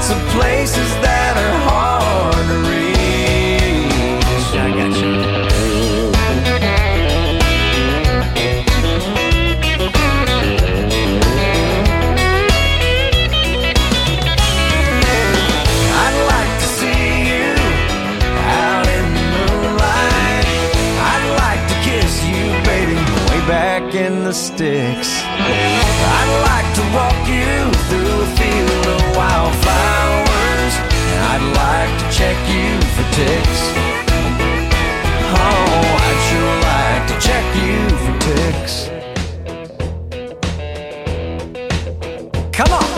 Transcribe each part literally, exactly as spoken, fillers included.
lots of places that are hard to reach. I got you. I'd like to see you out in the moonlight. I'd like to kiss you, baby, way back in the sticks. I'd like to walk you through a field of wildflowers. I'd like to check you for ticks. Oh, I'd sure like to check you for ticks. Come on!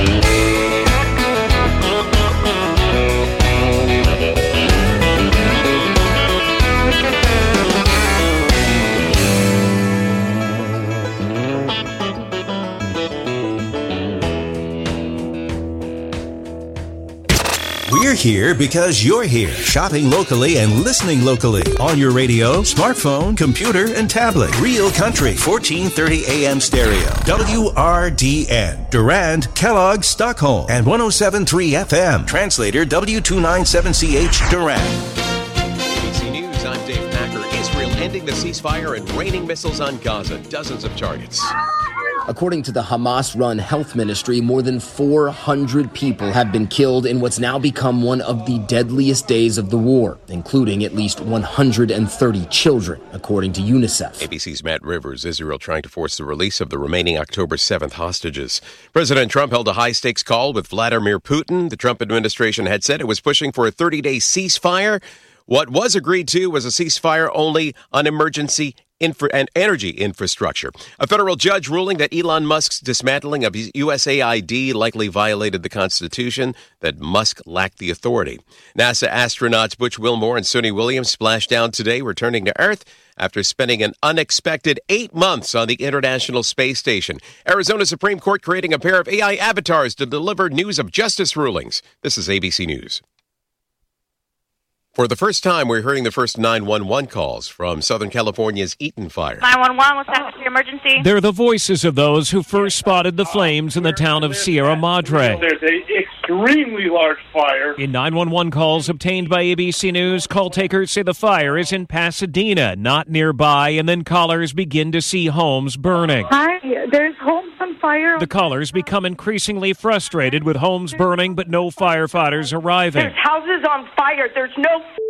We're here because you're here, shopping locally and listening locally on your radio, smartphone, computer, and tablet. Real Country, fourteen thirty A M stereo. W R D N, Durand, Kellogg, Stockholm, and one oh seven point three F M. Translator W two ninety-seven C H, Durand. A B C News, I'm Dave Packer. Israel ending the ceasefire and raining missiles on Gaza. Dozens of targets. According to the Hamas-run health ministry, more than four hundred people have been killed in what's now become one of the deadliest days of the war, including at least one hundred thirty children, according to UNICEF. A B C's Matt Rivers. Israel trying to force the release of the remaining October seventh hostages. President Trump held a high-stakes call with Vladimir Putin. The Trump administration had said it was pushing for a thirty-day ceasefire. What was agreed to was a ceasefire only on emergency infra- and energy infrastructure. A federal judge ruling that Elon Musk's dismantling of U S A I D likely violated the Constitution, that Musk lacked the authority. NASA astronauts Butch Wilmore and Suni Williams splashed down today, returning to Earth after spending an unexpected eight months on the International Space Station. Arizona Supreme Court creating a pair of A I avatars to deliver news of justice rulings. This is A B C News. For the first time, we're hearing the first nine one one calls from Southern California's Eaton Fire. nine one one, what's that? Your emergency? They're the voices of those who first spotted the flames in the town of Sierra Madre. There's an extremely large fire. In nine one one calls obtained by A B C News, call takers say the fire is in Pasadena, not nearby, and then callers begin to see homes burning. Hi, there's homes on fire. The callers become increasingly frustrated with homes burning but no firefighters arriving. There's houses on fire. There's no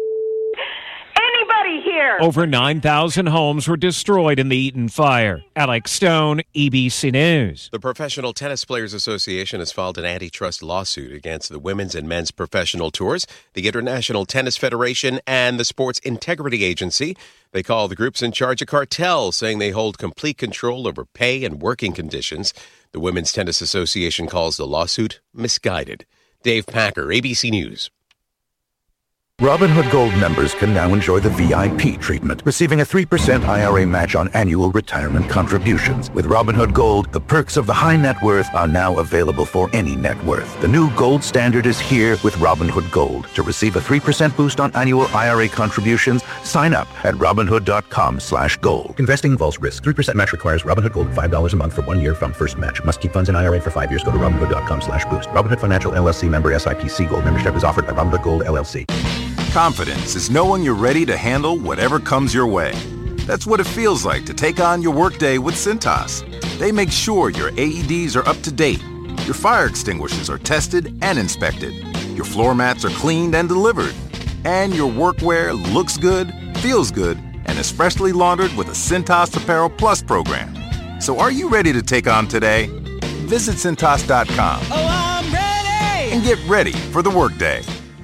anybody here. Over nine thousand homes were destroyed in the Eaton fire. Alex Stone, A B C News. The Professional Tennis Players Association has filed an antitrust lawsuit against the women's and men's professional tours, the International Tennis Federation, and the Sports Integrity Agency. They call the groups in charge a cartel, saying they hold complete control over pay and working conditions. The Women's Tennis Association calls the lawsuit misguided. Dave Packer, A B C News. Robinhood Gold members can now enjoy the V I P treatment, receiving a three percent I R A match on annual retirement contributions. With Robinhood Gold, the perks of the high net worth are now available for any net worth. The new gold standard is here with Robinhood Gold. To receive a three percent boost on annual I R A contributions, sign up at Robinhood.com slash gold. Investing involves risk. three percent match requires Robinhood Gold five dollars a month for one year from first match. Must keep funds in I R A for five years. Go to Robinhood.com slash boost. Robinhood Financial L L C member S I P C Gold membership is offered by Robinhood Gold L L C. Confidence is knowing you're ready to handle whatever comes your way. That's what it feels like to take on your workday with Cintas. They make sure your A E Ds are up to date, your fire extinguishers are tested and inspected, your floor mats are cleaned and delivered, and your workwear looks good, feels good, and is freshly laundered with a Cintas Apparel Plus program. So are you ready to take on today? Visit Cintas dot com. Oh, I'm ready! And get ready for the workday.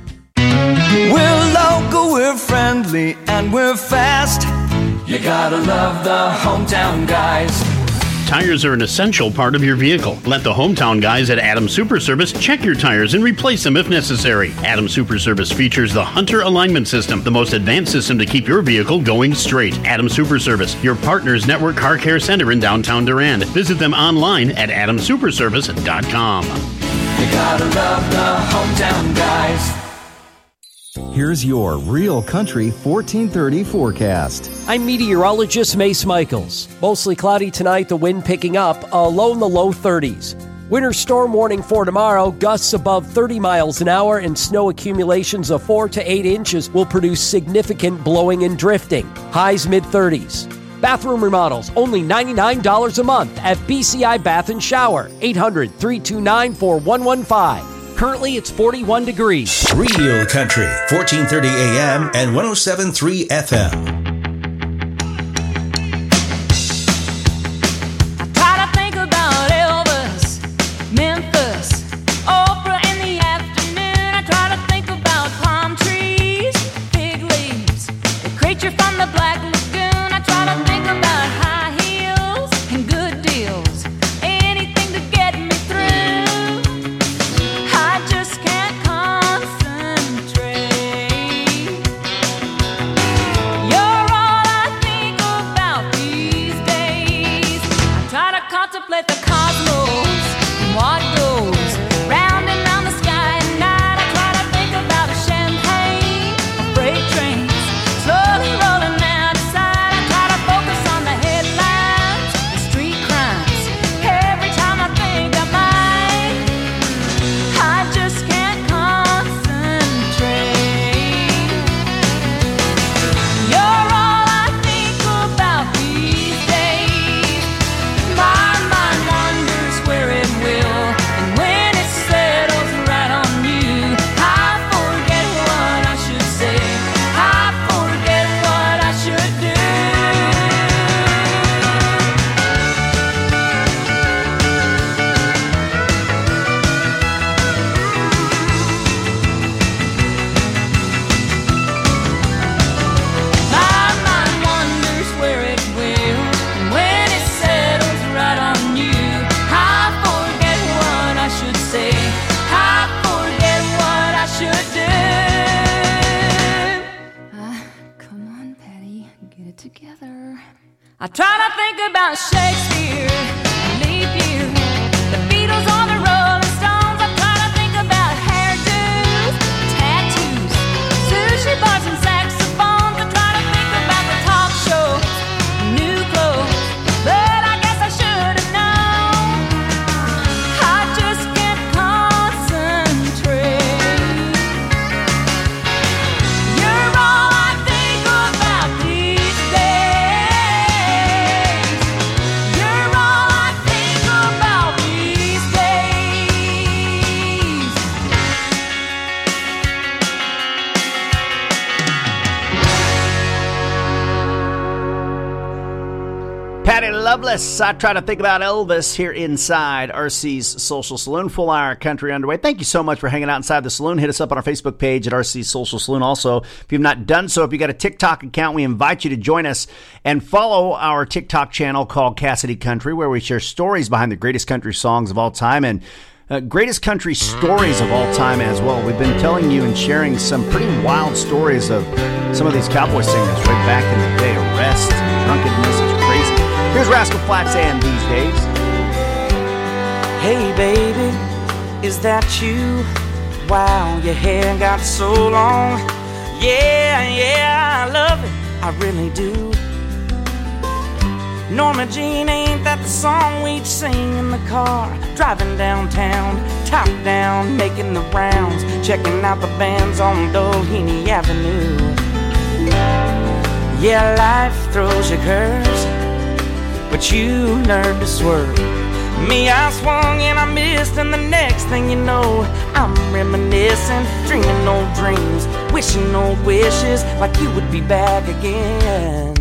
We're local, we're friendly, and we're fast. You gotta love the hometown guys. Tires are an essential part of your vehicle. Let the hometown guys at Adams Super Service check your tires and replace them if necessary. Adams Super Service features the Hunter Alignment System, the most advanced system to keep your vehicle going straight. Adams Super Service, your partner's network car care center in downtown Durand. Visit them online at adams super service dot com. You gotta love the hometown guys. Here's your Real Country fourteen thirty forecast. I'm meteorologist Mace Michaels. Mostly cloudy tonight, the wind picking up, a low in the low thirties. Winter storm warning for tomorrow. Gusts above thirty miles an hour and snow accumulations of four to eight inches will produce significant blowing and drifting. Highs mid-thirties. Bathroom remodels, only ninety-nine dollars a month at B C I Bath and Shower. eight hundred, three two nine, four one one five. Currently, it's forty-one degrees. Real Country, fourteen thirty A M and one oh seven point three F M. I try to think about Shakespeare, leap year, the Beatles on the Rolling Stones. I try to think about hairdos, tattoos, sushi bars and saxophones. I try to think about the talk shows, new clothes, but I guess I should have known. I just can't concentrate. You're all I think about these days. Patty Loveless, I try to think about Elvis here inside R C's Social Saloon. Full hour country underway. Thank you so much for hanging out inside the saloon. Hit us up on our Facebook page at R C's Social Saloon. Also, if you've not done so, if you got a TikTok account, we invite you to join us and follow our TikTok channel called Cassidy Country, where we share stories behind the greatest country songs of all time and uh, greatest country stories of all time as well. We've been telling you and sharing some pretty wild stories of some of these cowboy singers right back in the day. Arrests and drunkenness. It's crazy. Here's Rascal Flatts and These Days. Hey baby, is that you? Wow, your hair got so long. Yeah, yeah, I love it, I really do. Norma Jean, ain't that the song we'd sing in the car? Driving downtown, top down, making the rounds, checking out the bands on Doheny Avenue. Yeah, life throws you curves, but you learned to swerve. Me, I swung and I missed, and the next thing you know, I'm reminiscing, dreaming old dreams, wishing old wishes, like you would be back again.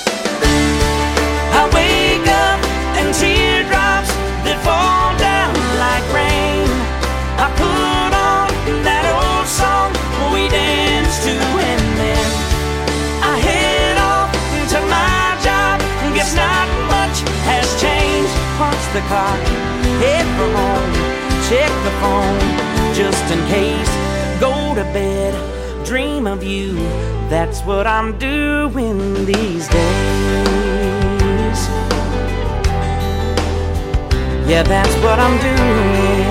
I wake up and teardrops that fall down like rain. I put on that old song we danced to, and then I head off to my job. Guess not much has changed. Punch the clock, head for home, check the phone just in case. Go to bed, dream of you. That's what I'm doing these days. Yeah, that's what I'm doing.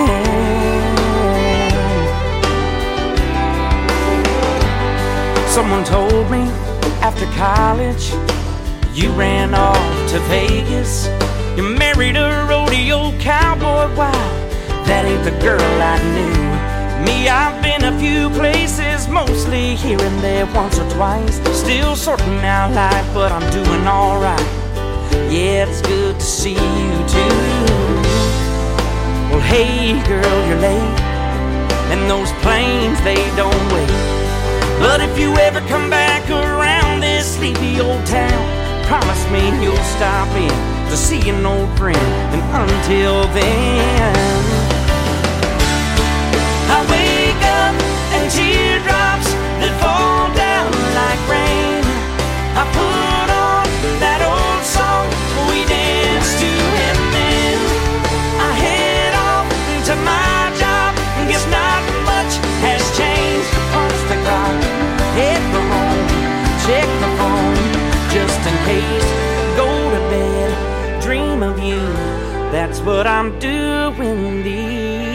Someone told me after college you ran off to Vegas. You married a rodeo cowboy, wow, that ain't the girl I knew. Me, I've been a few places, mostly here and there once or twice. Still sorting out life, but I'm doing alright. Yeah, it's good to see you too. Well, hey girl, you're late, and those planes, they don't wait. But if you ever come back around this sleepy old town, promise me you'll stop in to see an old friend. And until then, I wake up and teardrops that fall down like rain. I put on that old song we danced to, and then I head off to my job. Guess not much has changed. Punch the clock, head for home, check the phone just in case. Go to bed, dream of you. That's what I'm doing these.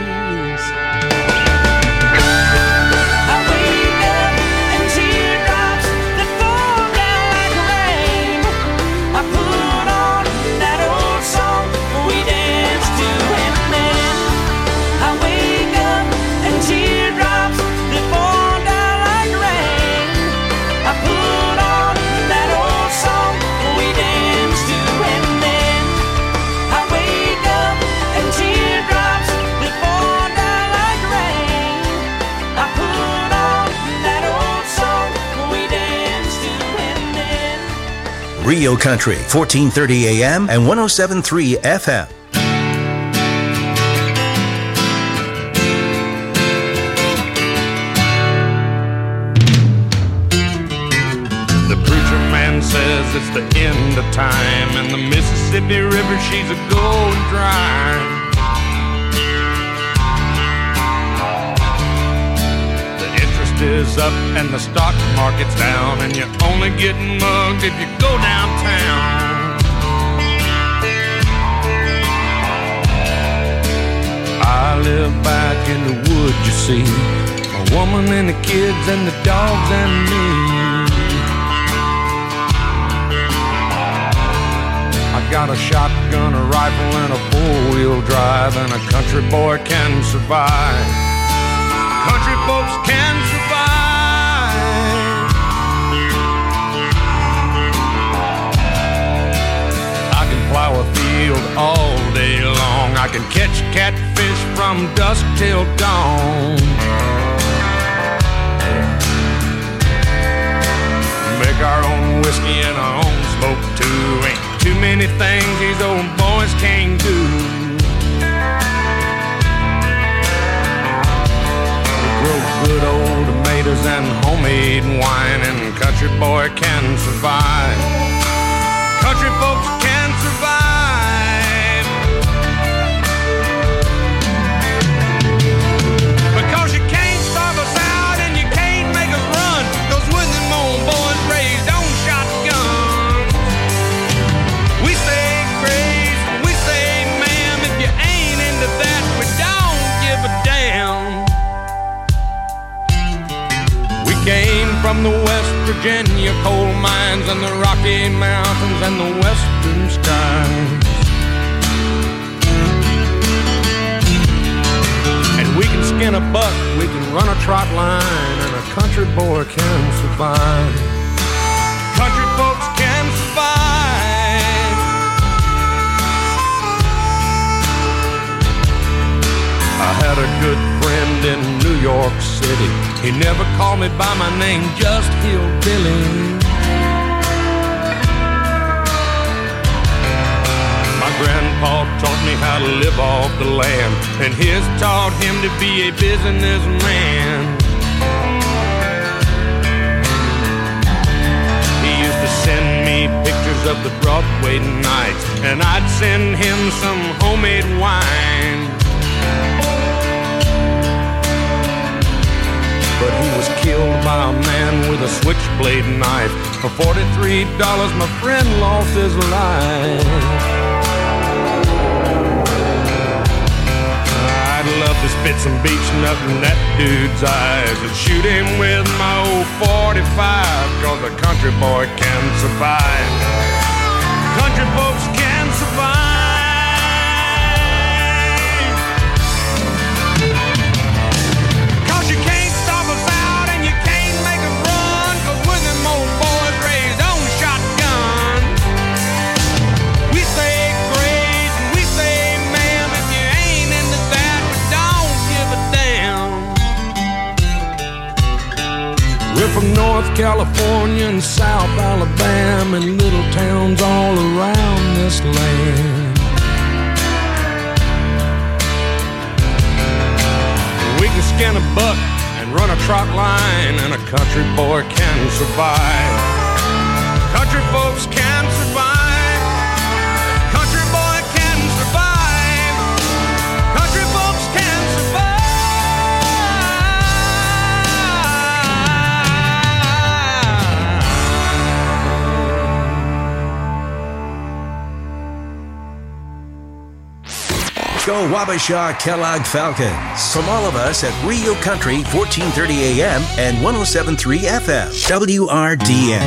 Rio Country, fourteen thirty A M and one oh seven point three F M. The preacher man says it's the end of time, and the Mississippi River, she's a going dry. Is up and the stock market's down, and you're only getting mugged if you go downtown. I live back in the woods, you see, a woman and the kids and the dogs and me. I got a shotgun, a rifle, and a four-wheel drive, and a country boy can survive. Country folks can survive. I can plow a field all day long. I can catch catfish from dusk till dawn. Make our own whiskey and our own smoke too. Ain't too many things these old boys can't do. Good old tomatoes and homemade wine, and country boy can survive. Country folks can survive. Because you can't starve us out and you can't make us run. Those with them old boys raised on shotguns. We say grace, we say ma'am. If you ain't into that, we don't give a damn. Came from the West Virginia coal mines and the Rocky Mountains and the western skies. And we can skin a buck, we can run a trot line, and a country boy can survive. Country folks can survive. I had a good friend in New York City. He never called me by my name, just Hillbilly. My grandpa taught me how to live off the land, and his taught him to be a businessman. He used to send me pictures of the Broadway nights, and I'd send him some homemade wine. But he was killed by a man with a switchblade knife. For forty-three dollars, my friend lost his life. I'd love to spit some beach nut in that dude's eyes and shoot him with my old forty-five, cause a country boy can survive. Country folks can survive. 'Cause you can't stop us out and you can't make us run, 'cause we're them old boys raised on shotgun. We say grace and we say ma'am, if you ain't into that, we don't give a damn. We're from North California and South Alabama and little towns all around this land. We can skin a buck and run a trot line, and a country boy can survive. Country folks can survive. Country boy can survive. Country folks can survive. Go Wabasha Kellogg Falcons. From all of us at Rio Country, fourteen thirty A M and one oh seven point three F M, W R D N.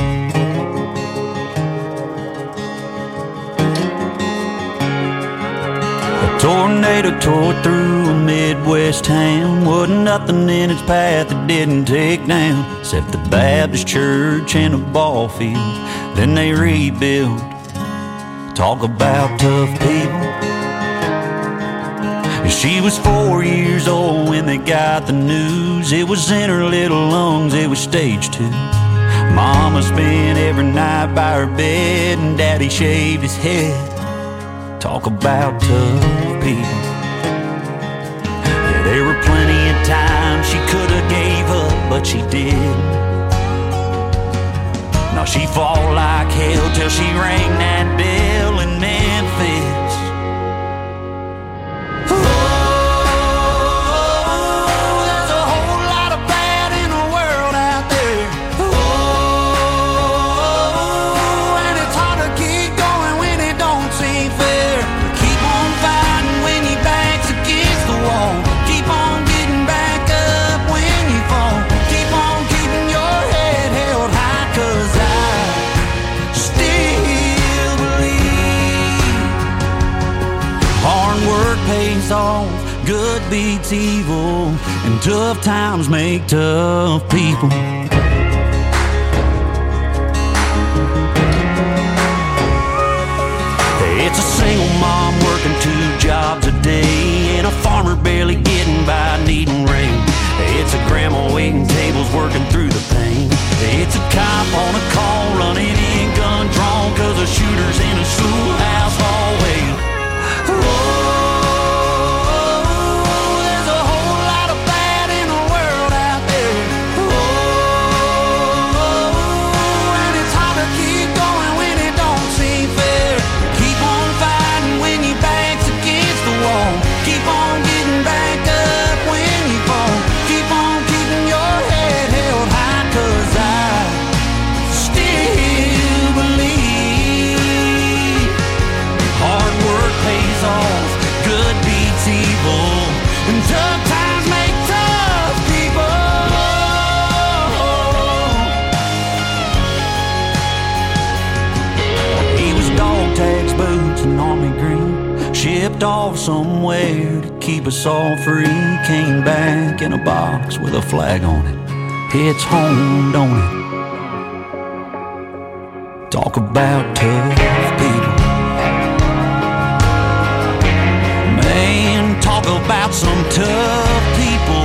A tornado tore through a Midwest town. Wasn't nothing in its path that didn't take down, except the Baptist church and a ball field. Then they rebuilt. Talk about tough people. She was four years old when they got the news. It was in her little lungs, it was stage two. Mama spent every night by her bed, and Daddy shaved his head. Talk about tough people. Yeah, there were plenty of times she could have gave up, but she didn't. Now she fought like hell till she rang that bell in Memphis. Good beats evil, and tough times make tough people. It's a single mom working two jobs a day, and a farmer barely getting by needing rain. It's a grandma waiting tables working through the pain. It's a cop on a call running in gun drawn, 'cause a shooter's in a schoolhouse hallway. Whoa. Shipped off somewhere to keep us all free. Came back in a box with a flag on it. It's home, don't it? Talk about tough people. Man, talk about some tough people.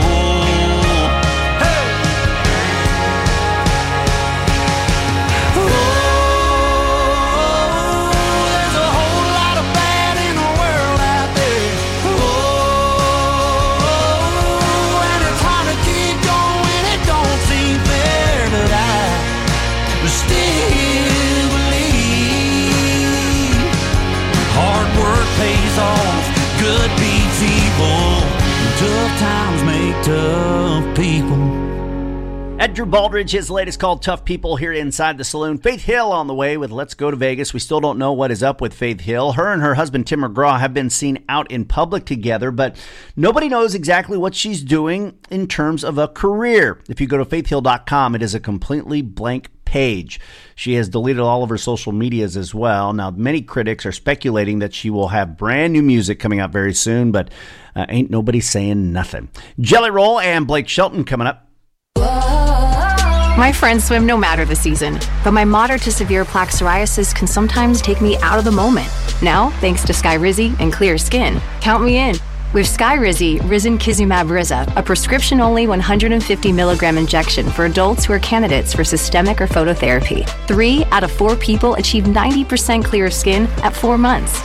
Good beats evil. Tough times make tough people. At Drew Baldridge, his latest called Tough People here inside the saloon. Faith Hill on the way with Let's Go to Vegas. We still don't know what is up with Faith Hill. Her and her husband, Tim McGraw, have been seen out in public together, but nobody knows exactly what she's doing in terms of a career. If you go to faith hill dot com, it is a completely blank page. page. She has deleted all of her social medias as well. Now, many critics are speculating that she will have brand new music coming out very soon, but uh, ain't nobody saying nothing. Jelly Roll and Blake Shelton coming up. My friends swim no matter the season, but my moderate to severe plaque psoriasis can sometimes take me out of the moment. Now, thanks to Skyrizi and clear skin, count me in. With Skyrizi, Risankizumab Riza, a prescription-only one hundred fifty milligram injection for adults who are candidates for systemic or phototherapy. Three out of four people achieve ninety percent clear skin at four months.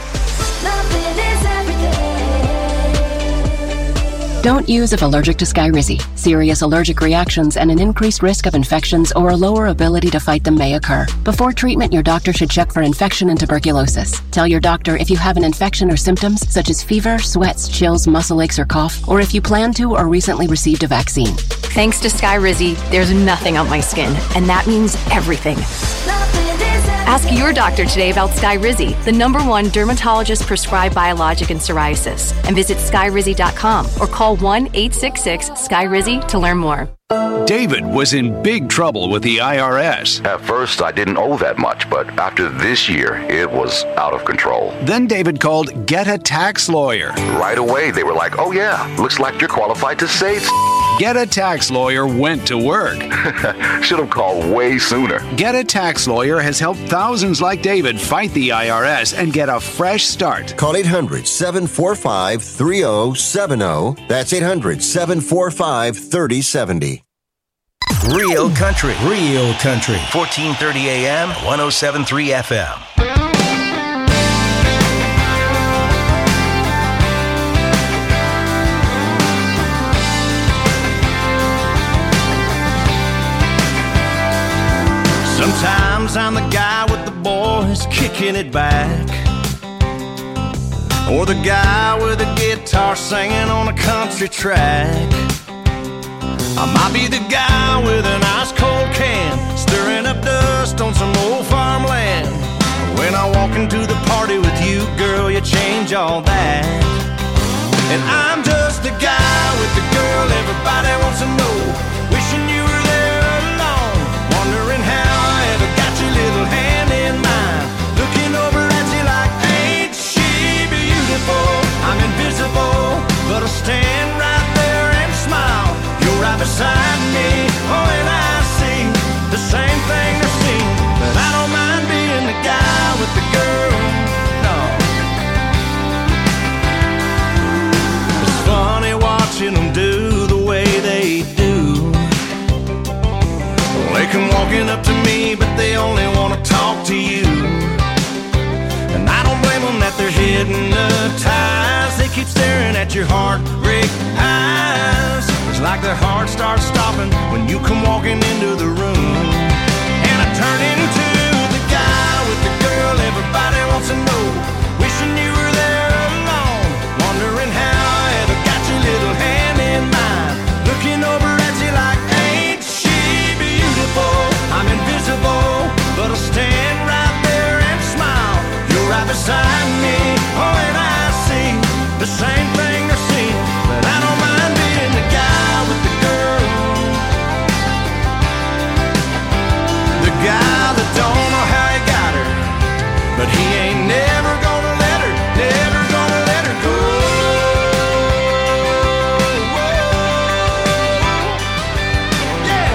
Don't use if allergic to Skyrizi. Serious allergic reactions and an increased risk of infections or a lower ability to fight them may occur. Before treatment, your doctor should check for infection and tuberculosis. Tell your doctor if you have an infection or symptoms such as fever, sweats, chills, muscle aches, or cough, or if you plan to or recently received a vaccine. Thanks to Skyrizi, there's nothing on my skin, and that means everything. Ask your doctor today about Skyrizi, the number one dermatologist-prescribed biologic in psoriasis, and visit skyrizi dot com or call one eight six six Skyrizi to learn more. David was in big trouble with the I R S. At first, I didn't owe that much, but after this year, it was out of control. Then David called Get a Tax Lawyer. Right away, they were like, oh yeah, looks like you're qualified to save. Get a Tax Lawyer went to work. Should have called way sooner. Get a Tax Lawyer has helped thousands like David fight the I R S and get a fresh start. Call eight hundred, seven four five, three zero seven zero. That's eight hundred, seven four five, three zero seven zero. Real country, real country. fourteen thirty A M, one oh seven point three F M. Sometimes I'm the guy with the boys kicking it back, or the guy with a guitar singing on a country track. I might be the guy with an ice cold can, stirring up dust on some old farmland. When I walk into the party with you, girl, you change all that. And I'm just the guy with the girl everybody wants to know, wishing you were there alone, wondering how I ever got your little hand in mine, looking over at you like, ain't she beautiful? I'm invisible, but I stand right there and smile. You're right beside me, oh, and I see the same thing they're seeing. But I don't mind being the guy with the girl, no. It's funny watching them do the way they do. They come walking up to me, but they only want to talk to you. And I don't blame them that they're hypnotized. They keep staring at your heartbreak eyes. It's like their heart starts stopping when you come walking into the room. And I turn into the guy with the girl everybody wants to know, wishing you were there alone, wondering how I ever got your little hand in mine, looking over at you like, ain't she beautiful? I'm invisible, but I'll stand right there and smile. You're right beside me, oh, and I see the same thing they're seeing. But I don't mind being the guy with the girl, the guy that don't know how he got her, but he ain't never gonna let her, never gonna let her go. Yeah.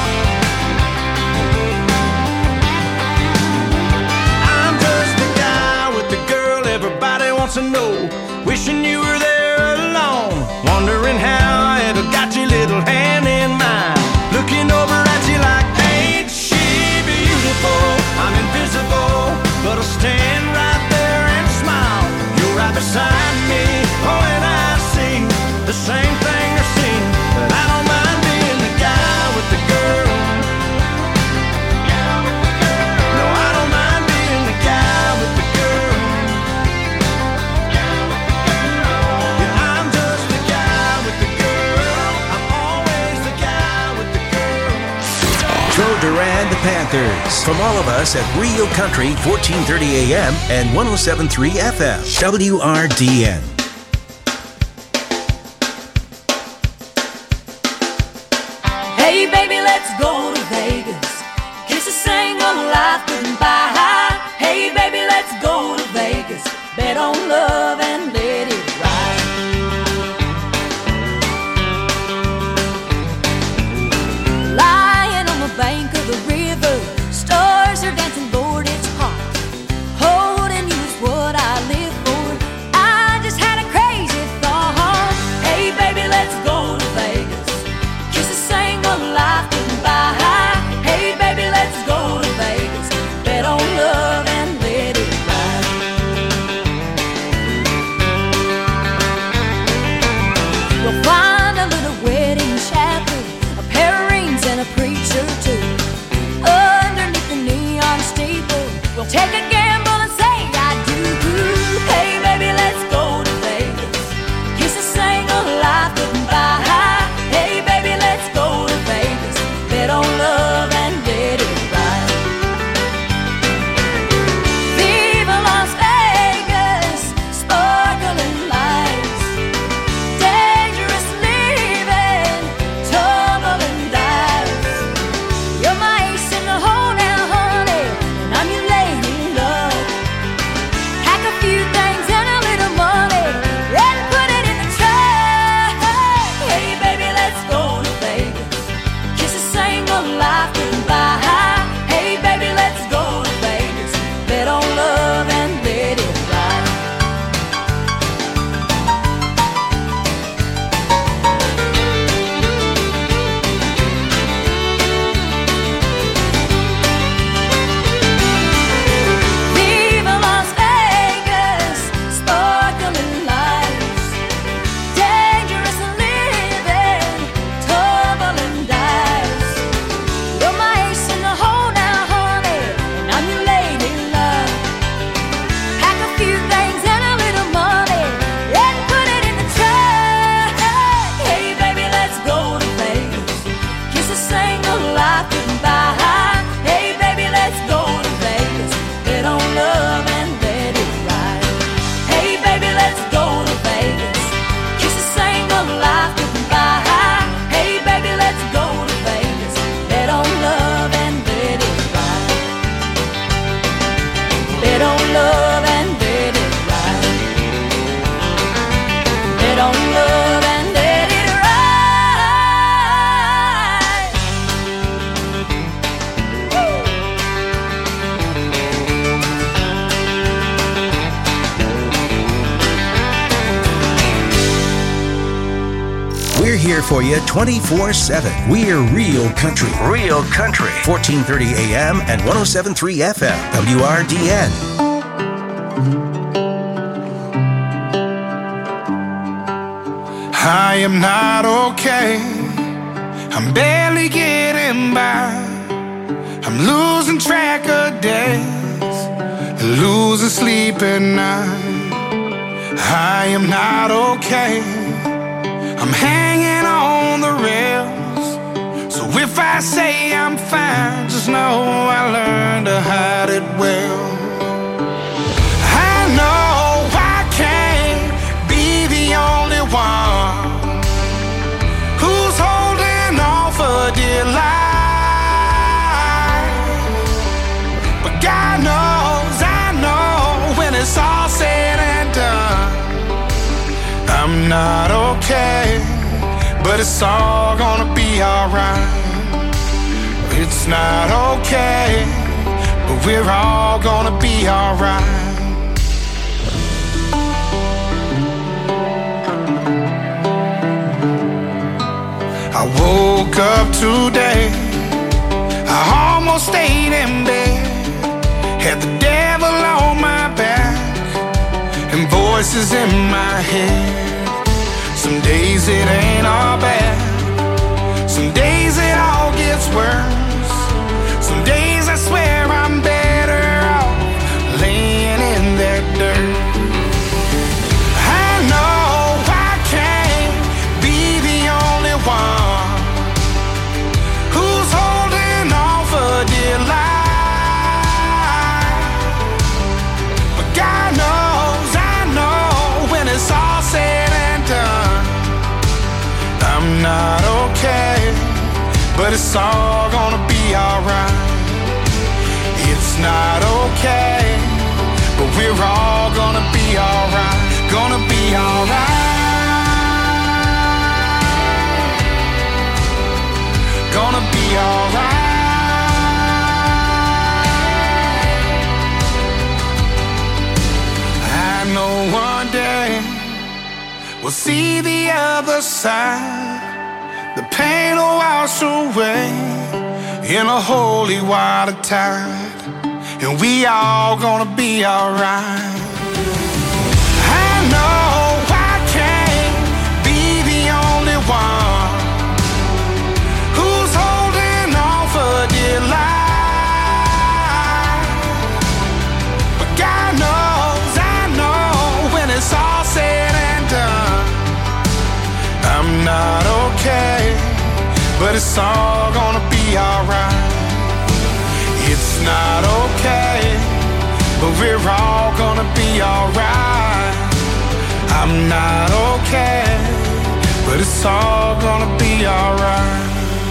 I'm just the guy with the girl everybody wants to know, wishing you were there alone, wondering how I ever got your little hand in mine, looking over at you like, ain't she beautiful? I'm invisible, but I'll stand right there and smile. You're right beside me, oh, and I see the same thing they're seeing. But I don't mind being the guy with the girl. No, I don't mind being the guy with the girl. Yeah, I'm just the guy with the girl. I'm always the guy with the girl. Joe Duran, the Panthers. From all of us at Real Country, fourteen thirty A M and one oh seven point three F M. W R D N. Hey baby, let's go to Vegas. Kiss the sun a preacher too. Underneath the neon steeple, we'll take a gamble and say I do. Hey baby, let's go to Vegas. Kiss a single life goodbye. Hey baby, let's go to Vegas. Bet on love and let it ride. Viva Las Vegas, sparkling lights, dangerous living, tumbling dice. You're my ace in the hole now, honey, and I'm your lady love. Pack a few things and a little money, and put it in the trunk. Hey baby, let's go to Vegas. Kiss a single life goodbye. Hey baby, let's go to Vegas. Bet on love and let it ride. Viva Las Vegas, sparkling lights, dangerous living, tumbling dice. You're my ace in the hole now, honey, and I'm your lady love. Pack a few things and a little money, and put it in the trunk. Hey baby, let's go to Vegas. Kiss a single life goodbye. Hey baby, let's go to Vegas. Bet on love and let it ride. Hey baby, let's go to Vegas. Kiss a single life goodbye. Hey baby, let's go to Vegas. Bet on love and let it ride. Bet on love and let it ride. Bet on love and let it ride. We're here for you twenty-four seven. We're Real Country. Real Country. fourteen thirty A M and one oh seven point three F M. W R D N. I am not okay. I'm barely getting by. I'm losing track of days, losing sleep at night. I am not okay. I'm hanging on the rails. So if I say I'm fine, just know I learned to hide it well. I know I can't be the only one who's holding on for dear life. But God knows, I know, when it's all said and done, I'm not okay, but it's all gonna be alright. It's not okay, but we're all gonna be alright. I woke up today, I almost stayed in bed, had the devil on my back and voices in my head. Some days it ain't all bad, some days it all gets worse. Some days I swear I'm better off laying in that dirt. I know I can't be the only one who's holding on for dear life. But God knows, I know, when it's all said and done, I'm not okay, but it's all gonna be alright. It's not okay, but we're all gonna be alright. Gonna be alright. Gonna be alright. I know one day we'll see the other side. The pain will wash away in a holy water tide, and we all gonna be alright. I know I can't be the only one who's holding but it's all gonna be alright. It's not okay, but we're all gonna be alright. I'm not okay, but it's all gonna be alright.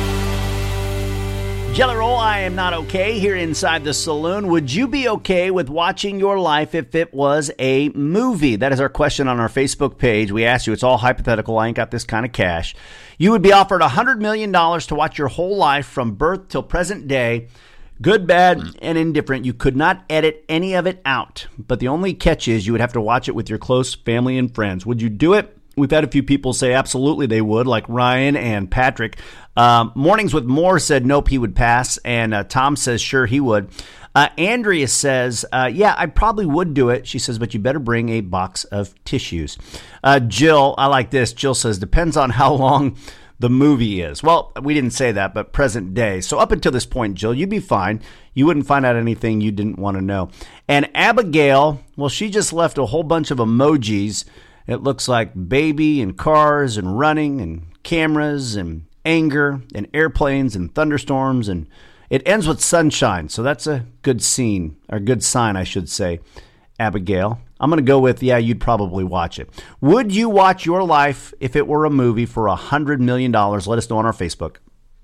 Jelly Roll, I am not okay here inside the saloon. Would you be okay with watching your life if it was a movie? That is our question on our Facebook page. We asked you, it's all hypothetical. I ain't got this kind of cash. You would be offered one hundred million dollars to watch your whole life from birth till present day. Good, bad, and indifferent. You could not edit any of it out. But the only catch is you would have to watch it with your close family and friends. Would you do it? We've had a few people say absolutely they would, like Ryan and Patrick. Um, Mornings with Moore said nope, he would pass. And uh, Tom says sure, he would. Uh, Andrea says, uh, yeah, I probably would do it. She says, but you better bring a box of tissues. Uh, Jill, I like this. Jill says, depends on how long the movie is. Well, we didn't say that, but present day. So up until this point, Jill, you'd be fine. You wouldn't find out anything you didn't want to know. And Abigail, well, she just left a whole bunch of emojis. It looks like baby and cars and running and cameras and anger and airplanes and thunderstorms. And it ends with sunshine. So that's a good scene, or good sign, I should say, Abigail. I'm going to go with, yeah, you'd probably watch it. Would you watch your life if it were a movie for one hundred million dollars? Let us know on our Facebook.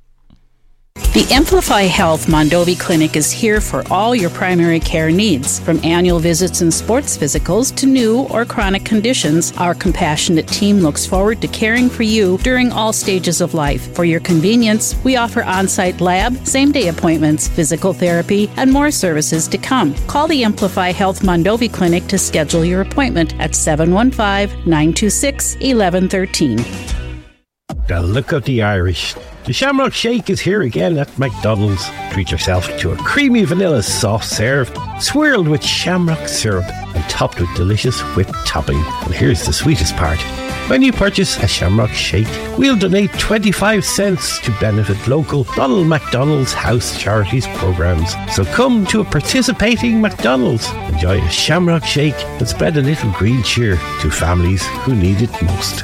The Amplify Health Mondovi Clinic is here for all your primary care needs. From annual visits and sports physicals to new or chronic conditions, our compassionate team looks forward to caring for you during all stages of life. For your convenience, we offer on-site lab, same-day appointments, physical therapy, and more services to come. Call the Amplify Health Mondovi Clinic to schedule your appointment at seven one five, nine two six, one one one three. The look of the Irish. The Shamrock Shake is here again at McDonald's. Treat yourself to a creamy vanilla soft serve, swirled with shamrock syrup and topped with delicious whipped topping. And here's the sweetest part. When you purchase a Shamrock Shake, we'll donate twenty-five cents to benefit local Ronald McDonald's House Charities programs. So come to a participating McDonald's, enjoy a Shamrock Shake and spread a little green cheer to families who need it most.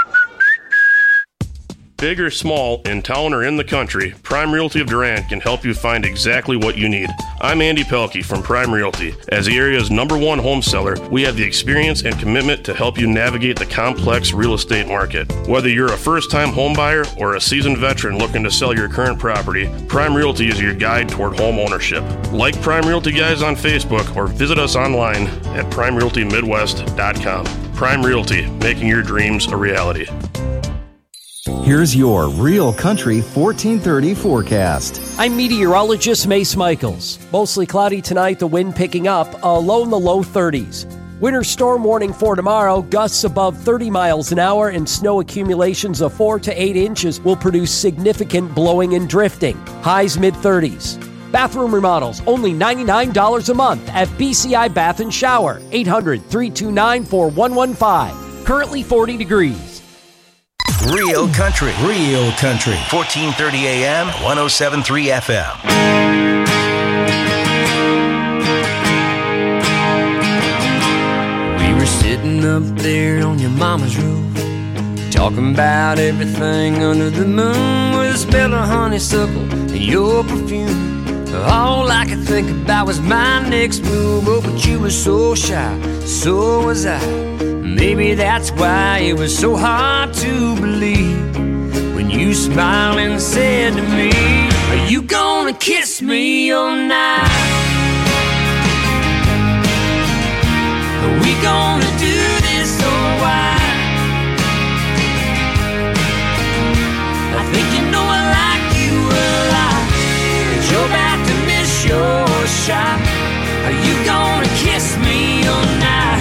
Big or small, in town or in the country, Prime Realty of Durant can help you find exactly what you need. I'm Andy Pelkey from Prime Realty. As the area's number one home seller, we have the experience and commitment to help you navigate the complex real estate market. Whether you're a first-time home buyer or a seasoned veteran looking to sell your current property, Prime Realty is your guide toward home ownership. Like Prime Realty Guys on Facebook or visit us online at prime realty midwest dot com. Prime Realty, making your dreams a reality. Here's your Real Country fourteen thirty forecast. I'm meteorologist Mace Michaels. Mostly cloudy tonight, the wind picking up, a low in the low thirties. Winter storm warning for tomorrow. Gusts above thirty miles an hour and snow accumulations of four to eight inches will produce significant blowing and drifting. Highs mid-thirties. Bathroom remodels, only ninety-nine dollars a month at B C I Bath and Shower. eight hundred, three two nine, four one one five. Currently forty degrees. Real Country. Real Country. fourteen thirty A M, one oh seven point three F M. We were sitting up there on your mama's roof, talking about everything under the moon, with a smell of honeysuckle and your perfume. All I could think about was my next move. Oh, but you were so shy, so was I. Maybe that's why it was so hard to believe when you smiled and said to me, are you gonna kiss me all night? Are we gonna do this or why? I think you know I like you a lot, but you're about to miss your shot. Are you gonna kiss me all night?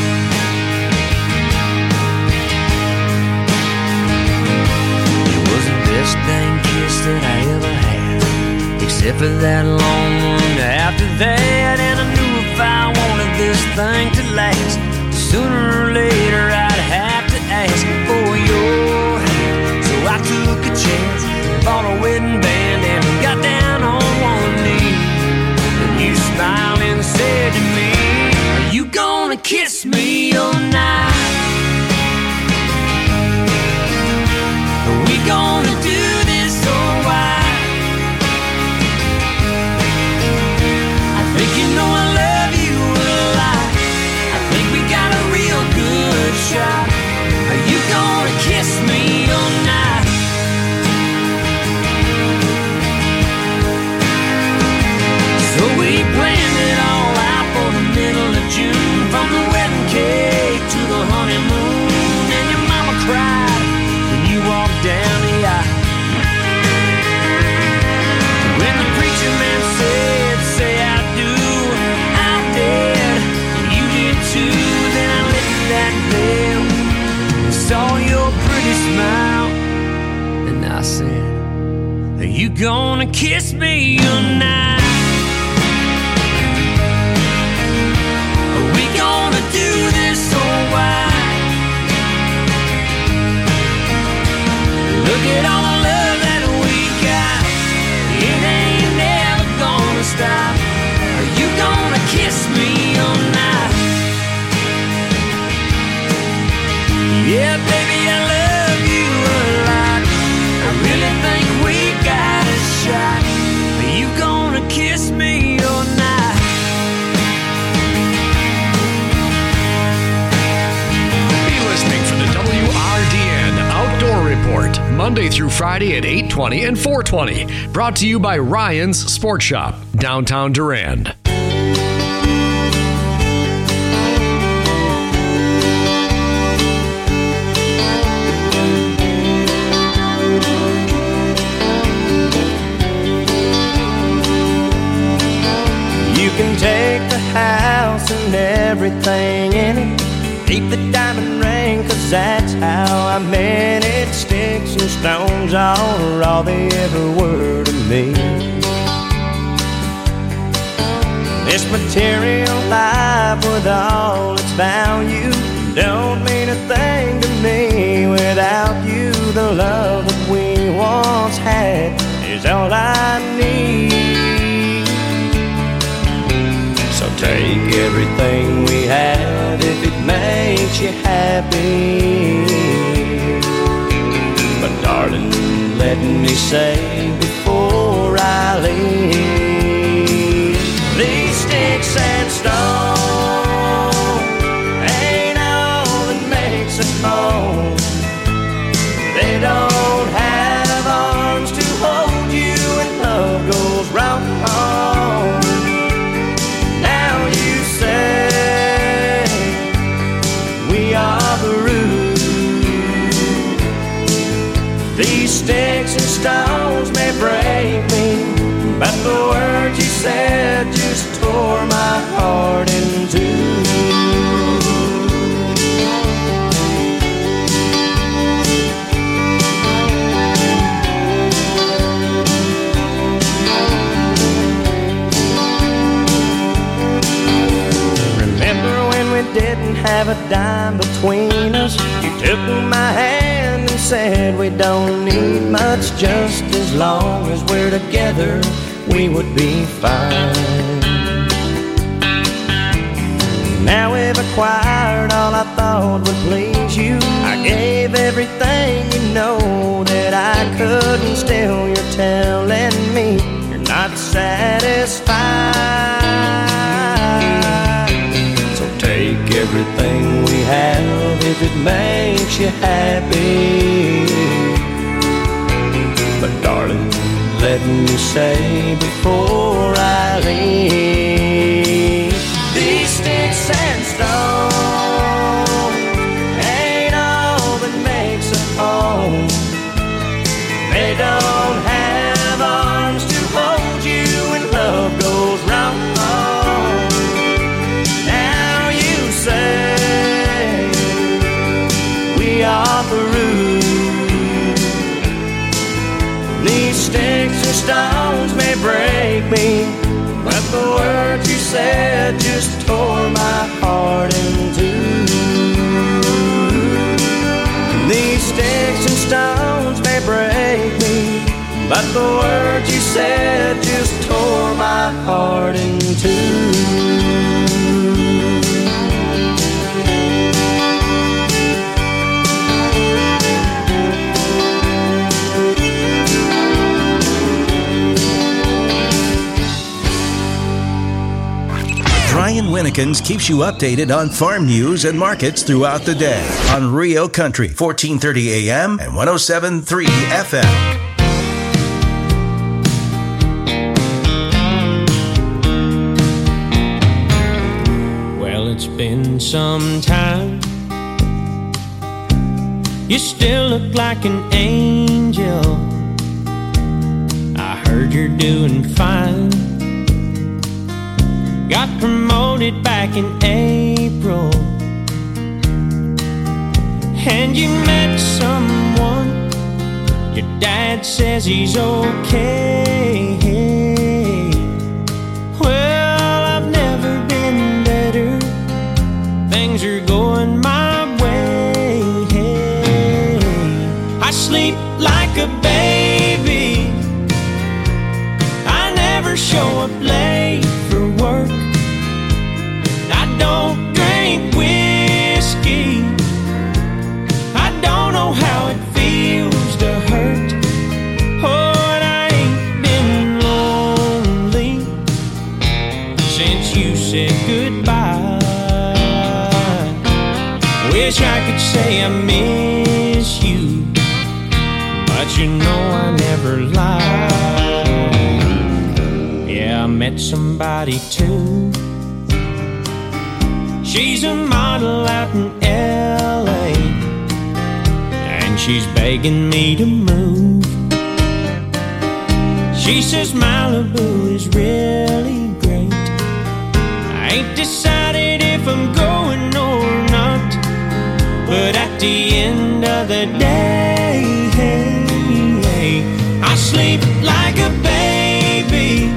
Best dang kiss that I ever had, except for that long one after that. And I knew if I wanted this thing to last, sooner or later I'd have to ask for your hand. So I took a chance, bought a wedding band, and got down on one knee. And you smiled and said to me, are you gonna kiss me all night? Are we gonna do this said, are you gonna kiss me tonight? Are we gonna do this or why? Look at all the love that we got, it ain't never gonna stop. Are you gonna kiss me tonight? Yeah, baby, I love you a lot. I really think we got a shot. Are you gonna kiss me or not? Be listening for the W R D N Outdoor Report, Monday through Friday at eight twenty and four twenty. Brought to you by Ryan's Sport Shop, downtown Durand. You can take the house and everything in it, keep the diamond ring, cause that's how I meant it. Sticks and stones are all they ever were to me. This material life with all its value don't mean a thing to me without you. The love that we once had is all I need. So take everything we have if it makes you happy. But darling, let me say before I leave, these sticks and stones ain't all that makes us home. They don't have arms to hold you when love goes wrong. These sticks and stones may break me, but the words you said just tore my heart in two. Remember when we didn't have a dime between us? You took my hand and said we don't need much, just as long as we're together we would be fine. Now we've acquired all I thought would please you. I gave everything, you know that I couldn't. Still you're telling me you're not satisfied. So take everything we have if it makes you happy. But darling, let me say before I leave, these sticks and stones ain't all that makes a home. They don't have arms to hold you when love goes wrong. Now you say we are through. These sticks and stones may break me, but the words you said just tore my heart in two. These sticks and stones may break me, but the words you said just tore my heart in two. Brian Winnekins keeps you updated on farm news and markets throughout the day on Rio Country, fourteen thirty A M and one oh seven point three F M. Well, it's been some time. You still look like an angel. I heard you're doing fine. Got promoted back in April, and you met someone Your dad says he's okay. Well, I've never been better. Things are going my way. I sleep like a baby. I never show up late for work. I don't drink whiskey. I don't know how it feels to hurt. Oh, and I ain't been lonely since you said goodbye. Wish I could say I miss you, but you know I never lie. Yeah, I met somebody too. She's a model out in L A, and she's begging me to move. She says Malibu is really great. I ain't decided if I'm going or not, but at the end of the day, I sleep like a baby.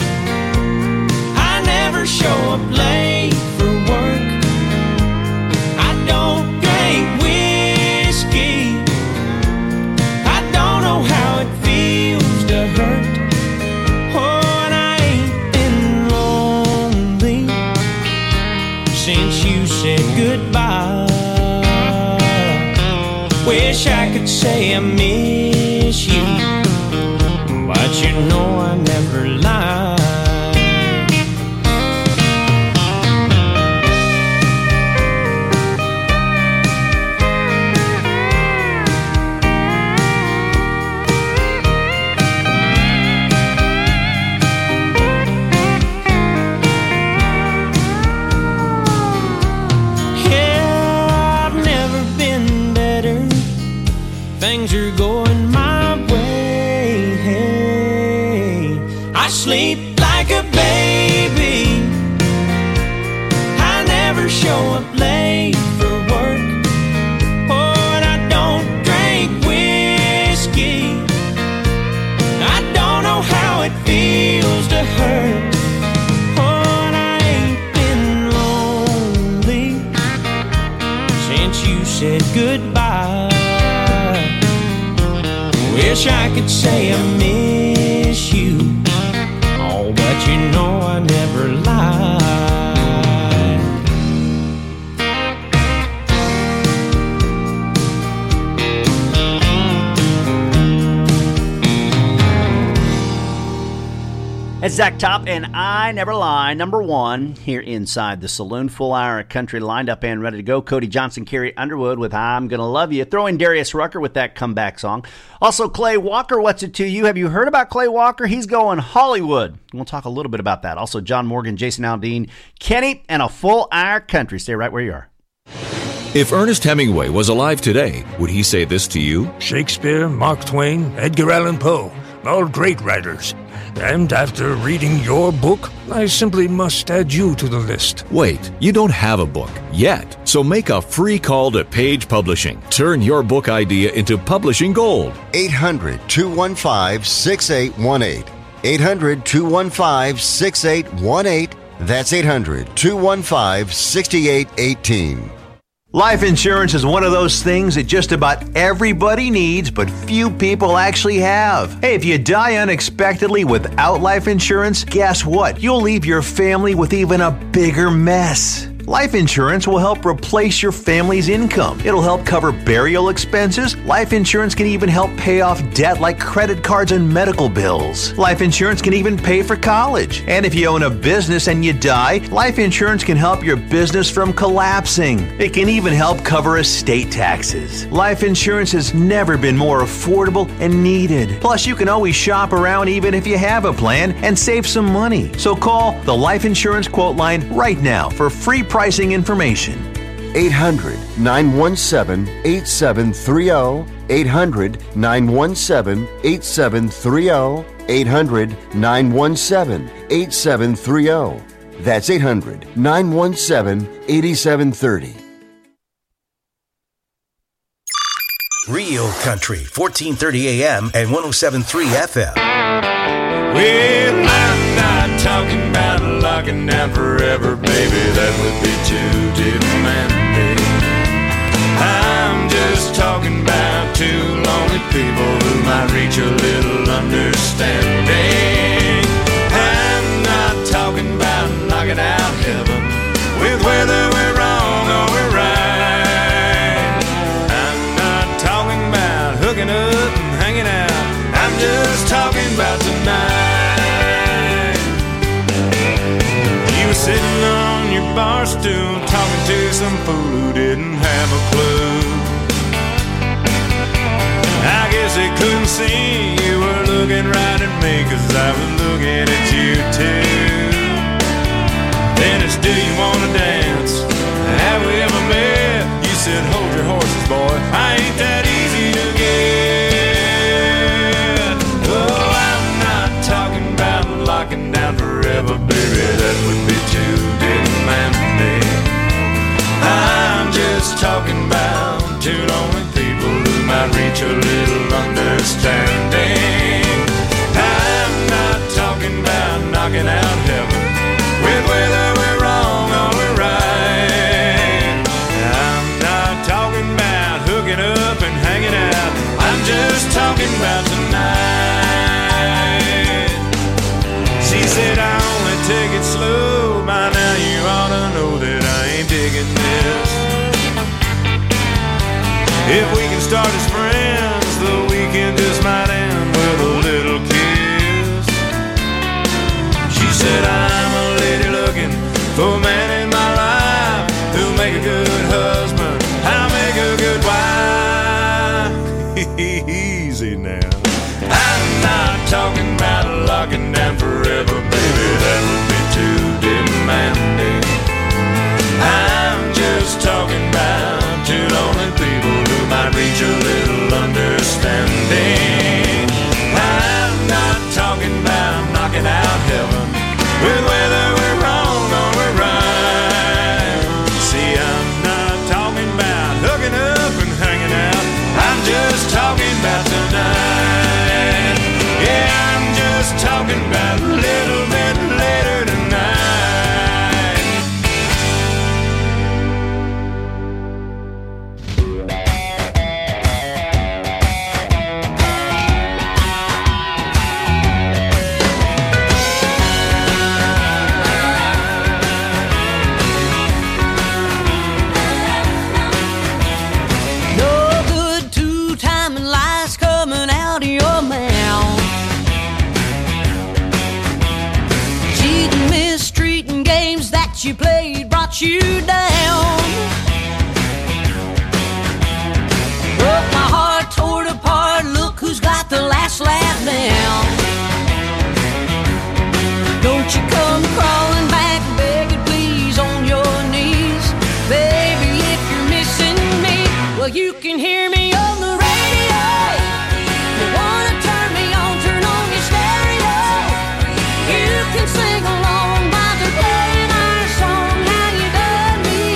I never show up late for work. I don't drink whiskey. I don't know how it feels to hurt. Oh, and I ain't been lonely since you said goodbye. Wish I could say I miss you, but you know I never lie. Yeah, I've never been better. Things are going my way. I sleep like a baby. I never show up late for work. Oh, and I don't drink whiskey. I don't know how it feels to hurt. Oh, and I ain't been lonely since you said goodbye. Wish I could say I miss you, oh, but you know I never lie. It's Zach Top, and I Never Lie, number one here inside the saloon. Full hour of country lined up and ready to go. Cody Johnson, Carrie Underwood with I'm Gonna Love You. Throw in Darius Rucker with that comeback song. Also, Clay Walker, What's It To You? Have you heard about Clay Walker? He's going Hollywood. We'll talk a little bit about that. Also, John Morgan, Jason Aldean, Kenny, and a full hour country. Stay right where you are. If Ernest Hemingway was alive today, would he say this to you? Shakespeare, Mark Twain, Edgar Allan Poe, all great writers. And after reading your book, I simply must add you to the list. Wait, you don't have a book yet. So make a free call to Page Publishing. Turn your book idea into publishing gold. eight hundred, two one five, six eight one eight. eight hundred, two one five, six eight one eight. That's eight hundred, two one five, six eight one eight. Life insurance is one of those things that just about everybody needs, but few people actually have. Hey, if you die unexpectedly without life insurance, guess what? You'll leave your family with even a bigger mess. Life insurance will help replace your family's income. It'll help cover burial expenses. Life insurance can even help pay off debt like credit cards and medical bills. Life insurance can even pay for college. And if you own a business and you die, life insurance can help your business from collapsing. It can even help cover estate taxes. Life insurance has never been more affordable and needed. Plus, you can always shop around even if you have a plan and save some money. So call the Life Insurance Quote Line right now for free pricing information. eight hundred, nine one seven, eight seven three zero. eight hundred, nine one seven, eight seven three zero. eight hundred, nine one seven, eight seven three zero. That's eight hundred, nine one seven, eight seven three zero. Real Country, fourteen thirty A M and one oh seven point three F M. Well, I'm not talking about locking down forever, baby. That would be too demanding. I'm just talking about two lonely people who might reach a little understanding. I'm not talking about knocking out heaven with whether we're wrong or we're right. I'm not talking about hooking up and hanging out. I'm just talking about tonight. You were sitting on your bar stool talking to some fool who didn't have a clue. I guess they couldn't see you were looking right at me, 'cause I was looking at you too. Then it's, do you wanna dance? Have we ever met? You said, hold your horses, boy, I ain't that easy to get. Oh, I'm not talking about locking down forever, baby, that would be too demanding. I'm just talking about two lonely people who might reach a little understanding. I'm not talking about knocking out heaven with whether we're wrong or we're right. I'm not talking about hooking up and hanging out. I'm just talking about tonight. She said, I only take it slow. By now you ought to know that I ain't digging this. If we can start as friends, the weekend just might end with a little kiss. She said, I'm a lady looking for a man in my life who'll make a good husband, I'll make a good wife. Easy now. I'm not talking about locking down forever, baby, that would be too demanding. I'm just talking about two lonely people who might reach a little understanding. I'm not talking about knocking out heaven with whether we're wrong or we're right. See, I'm not talking about hooking up and hanging out. I'm just talking about tonight. Yeah, I'm just talking about a little bit later tonight. You played brought you down. Broke my heart, tore it apart. Look who's got the last laugh now. Don't you come crawling back, begging please on your knees. Baby, if you're missing me, well, you can hear me on the radio. You wanna turn me on, turn on your stereo. You can sing along by the playing our song. How you done me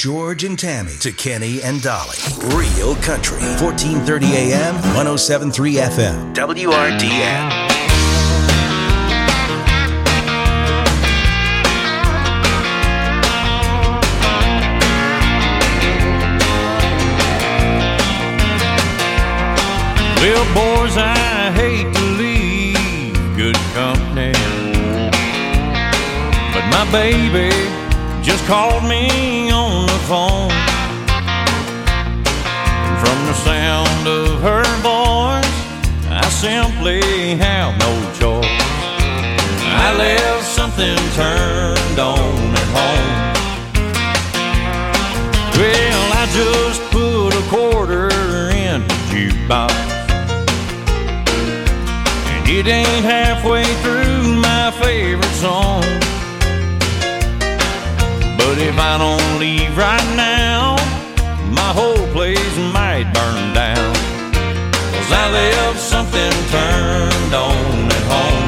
George and Tammy to Kenny and Dolly. Real Country, fourteen thirty A M, one oh seven point three F M, W R D N. Well, boys, I hate to leave good company, but my baby just called me on the phone. And from the sound of her voice, I simply have no choice. I left something turned on at home. Well, I just put a quarter in the jukebox. It ain't halfway through my favorite song. But if I don't leave right now, my whole place might burn down. 'Cause I left something turned on at home.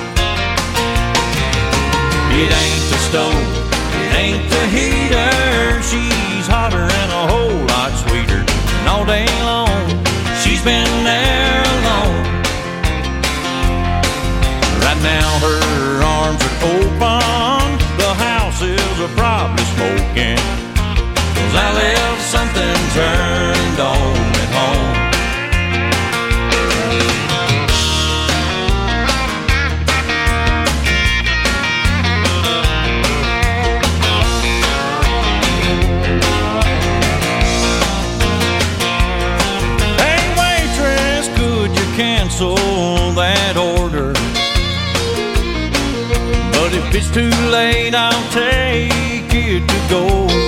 It ain't the stove, it ain't the heater. She's hotter and a whole lot sweeter. And all day long, she's been there alone. Right now her arms are open, the house is probably smoking. 'Cause I left something turned on at home. Hey waitress, could you cancel that order? But if it's too late, I'll take it to go.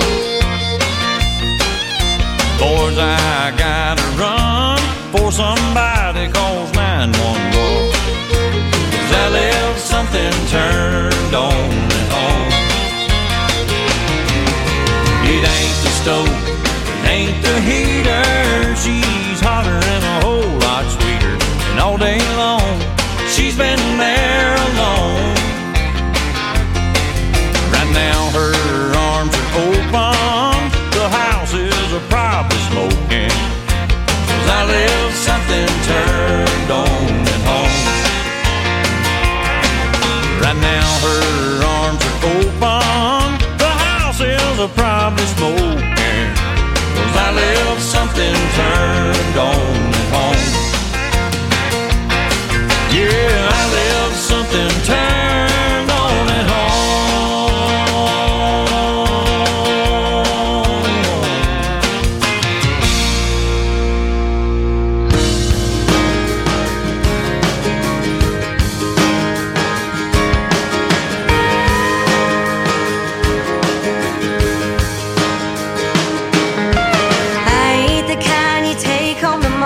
Boys, I gotta run for somebody calls nine one one. 'Cause I left something turned on at home. It ain't the stove, it ain't the heater. She's hotter and a whole lot sweeter. And all day long, she's been there alone. Now her arms are open, the house is probably smoking. 'Cause I left something turned on at home. Right now her arms are open, the house is probably smoking. 'Cause I left something turned on at home. Yeah, I left something turned on at home. I ain't the kind you take home to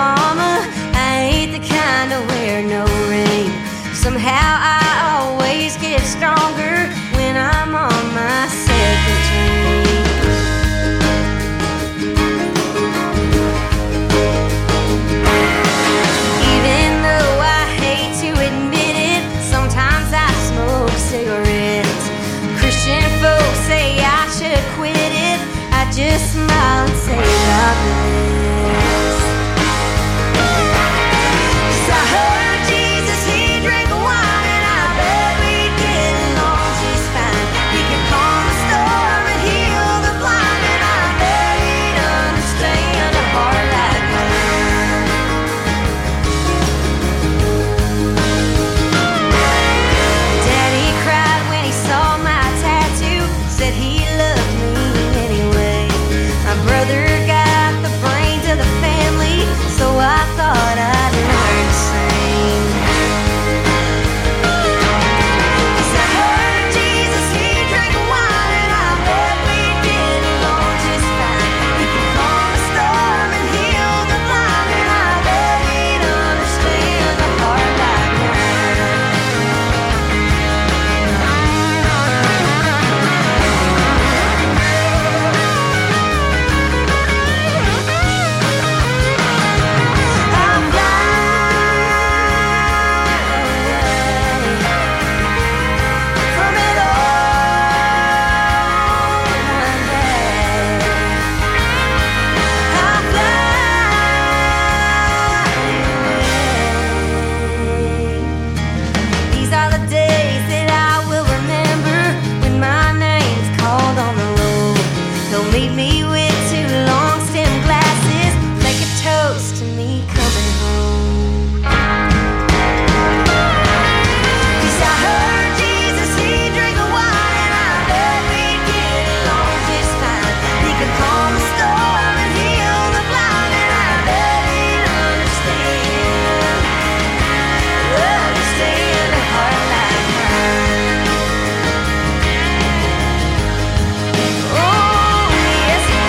me coming home. 'Cause I heard Jesus, he drank the wine, and I bet we'd get along just fine. He could calm the storm and heal the blind, and I bet he'd understand, understand a heart like mine. Oh, yes, he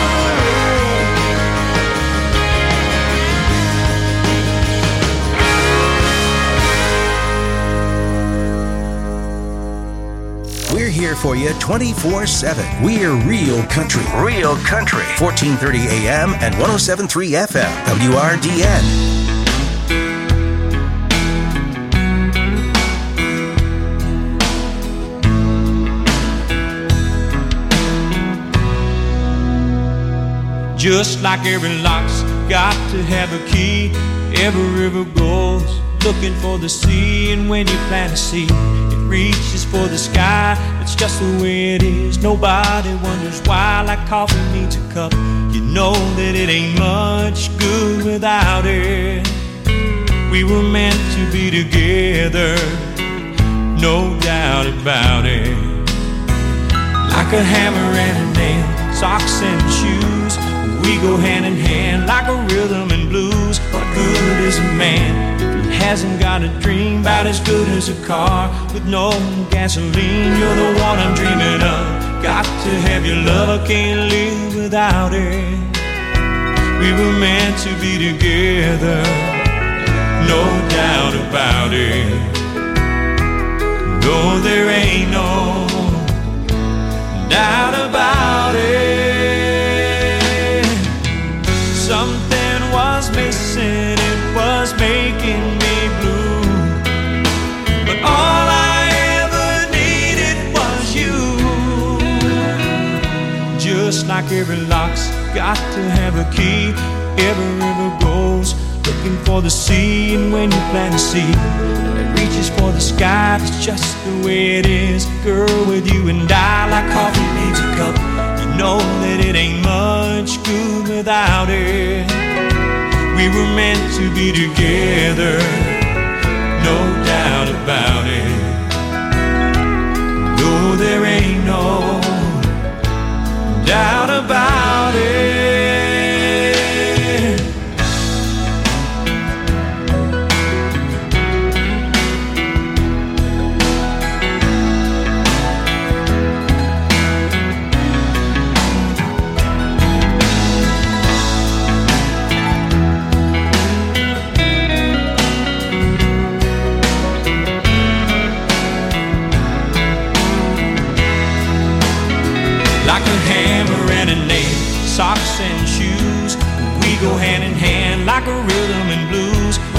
would. We're here for you twenty-four seven. We're Real Country. Real Country. fourteen thirty A M and one oh seven point three F M. W R D N. Just like every lock's got to have a key, every river goes looking for the sea, and when you plant a seed, it reaches for the sky. It's just the way it is. Nobody wonders why. Like coffee needs a cup, you know that it ain't much good without it. We were meant to be together, no doubt about it. Like a hammer and a nail, socks and shoes, we go hand in hand like a rhythm and blues. What good is a man if he hasn't got a dream? About as good as a car with no gasoline. You're the one I'm dreaming of. Got to have your love, can't live without it. We were meant to be together, no doubt about it. No, there ain't no doubt about it. Something was missing, it was making me blue, but all I ever needed was you. Just like every lock's got to have a key, every river goes looking for the sea, and when you plant a seed, it reaches for the sky. It's just the way it is, girl, with you and I. Like coffee needs a cup, you know that it ain't much good without it. We were meant to be together, no doubt about it. No, there ain't no doubt about it. Like a hammer and a nail, socks and shoes, we go hand in hand like a rhythm and blues.